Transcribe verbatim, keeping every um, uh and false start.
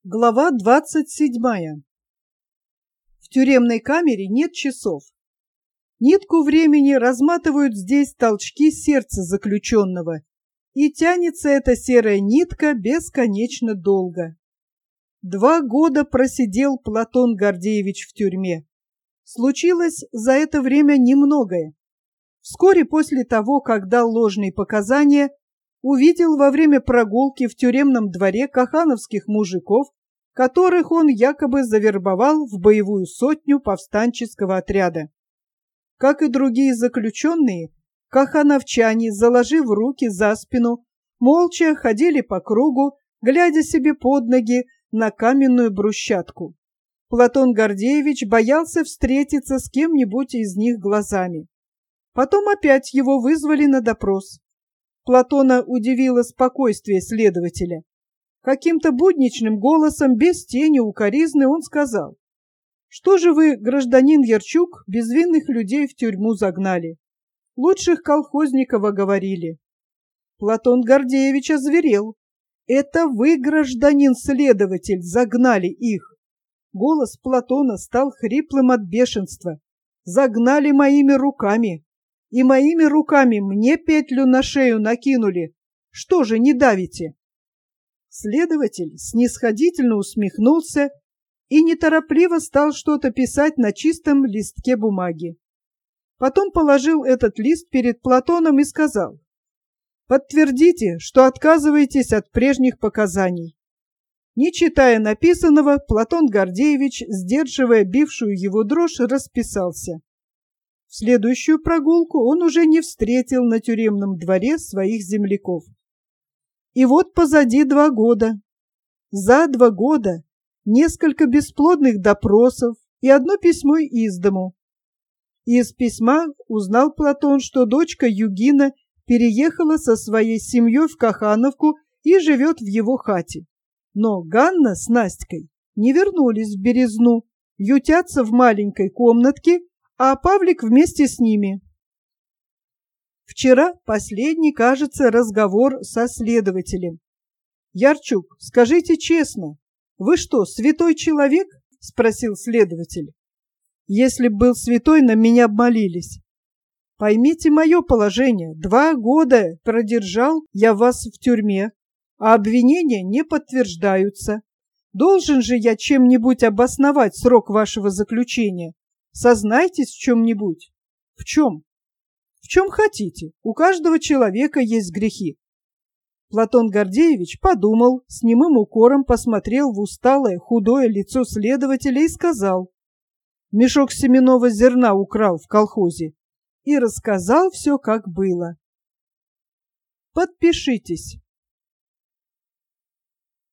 Глава двадцать седьмая. В тюремной камере нет часов. Нитку времени разматывают здесь толчки сердца заключенного, и тянется эта серая нитка бесконечно долго. Два года просидел Платон Гордеевич в тюрьме. Случилось за это время немногое. Вскоре после того, как дал ложные показания, увидел во время прогулки в тюремном дворе кахановских мужиков, которых он якобы завербовал в боевую сотню повстанческого отряда. Как и другие заключенные, кахановчане, заложив руки за спину, молча ходили по кругу, глядя себе под ноги на каменную брусчатку. Платон Гордеевич боялся встретиться с кем-нибудь из них глазами. Потом опять его вызвали на допрос. Платона удивило спокойствие следователя. Каким-то будничным голосом, без тени укоризны, он сказал: «Что же вы, гражданин Ярчук, безвинных людей в тюрьму загнали? Лучших колхозников оговорили». Платон Гордеевич озверел. «Это вы, гражданин следователь, загнали их». Голос Платона стал хриплым от бешенства. «Загнали моими руками. И моими руками мне петлю на шею накинули. Что же не давите?» Следователь снисходительно усмехнулся и неторопливо стал что-то писать на чистом листке бумаги. Потом положил этот лист перед Платоном и сказал: «Подтвердите, что отказываетесь от прежних показаний». Не читая написанного, Платон Гордеевич, сдерживая бившую его дрожь, расписался. В следующую прогулку он уже не встретил на тюремном дворе своих земляков. И вот позади два года. За два года несколько бесплодных допросов и одно письмо из дому. Из письма узнал Платон, что дочка Югина переехала со своей семьей в Кахановку и живет в его хате. Но Ганна с Настькой не вернулись в Березну, ютятся в маленькой комнатке, а Павлик вместе с ними. Вчера последний, кажется, разговор со следователем. «Ярчук, скажите честно, вы что, святой человек?» – спросил следователь. «Если б был святой, на меня б молились. Поймите мое положение. Два года продержал я вас в тюрьме, а обвинения не подтверждаются. Должен же я чем-нибудь обосновать срок вашего заключения. Сознайтесь в чем-нибудь». «В чем?» «В чем хотите. У каждого человека есть грехи». Платон Гордеевич подумал, с немым укором посмотрел в усталое, худое лицо следователя и сказал: «Мешок семенного зерна украл в колхозе», и рассказал все, как было. «Подпишитесь».